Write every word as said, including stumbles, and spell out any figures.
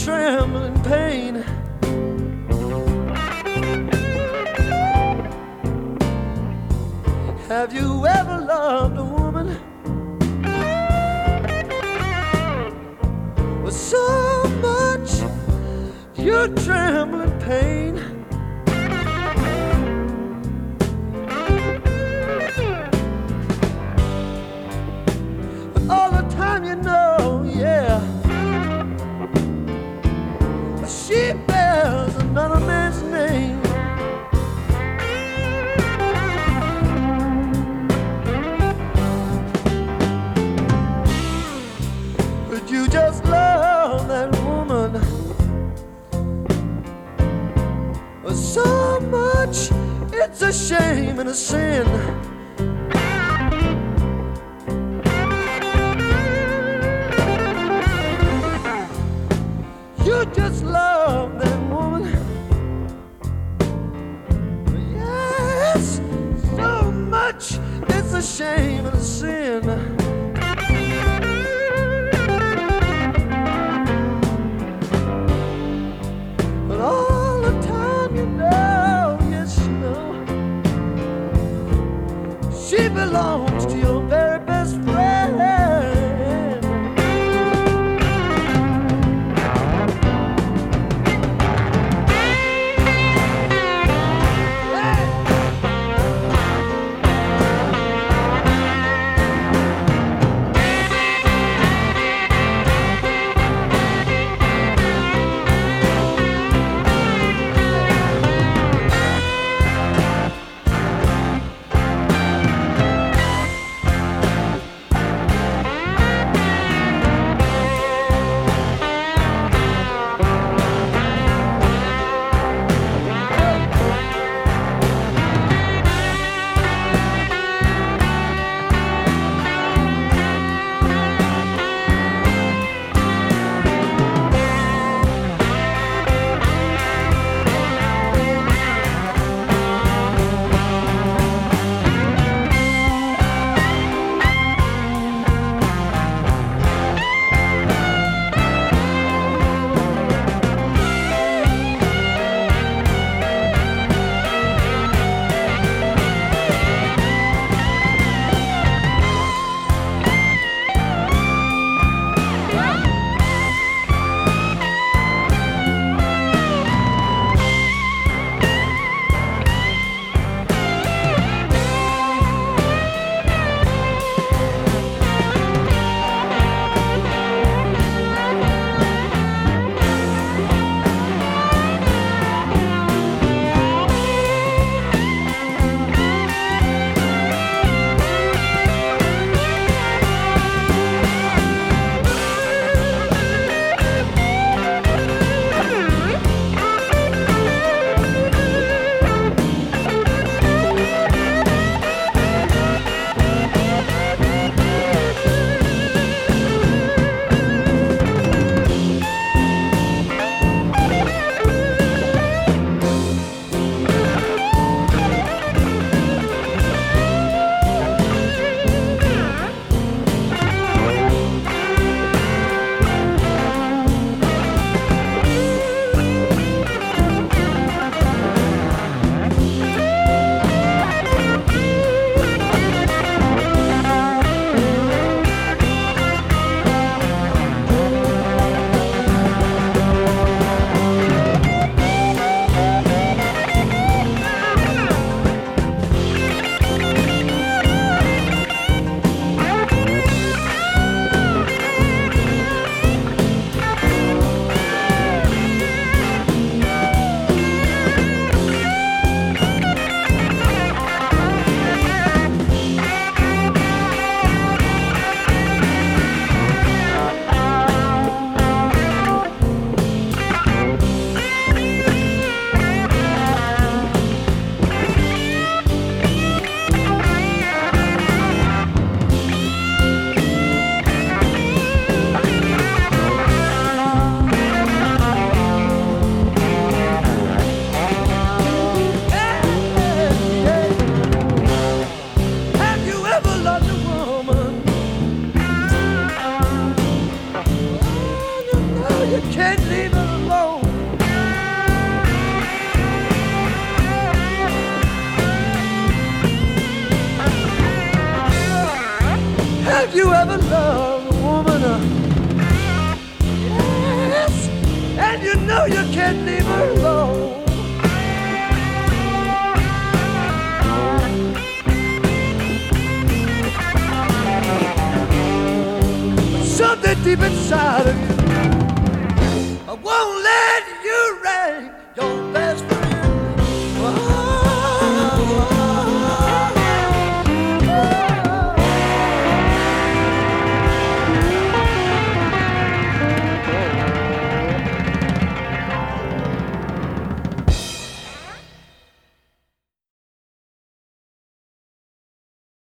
tremble in pain. Have you ever loved a woman with so much you tremble in pain? But all the time you know, yeah, she bears another man's name. But you just love that woman so much, it's a shame and a sin. You just love that woman, yes, so much, it's a shame and a sin. But all the time you know, yes you know, she belongs to your very best friend. you can't leave it alone. Have you ever loved a woman? Uh, yes, and you know you can't leave her alone. But something deep inside of you, I won't let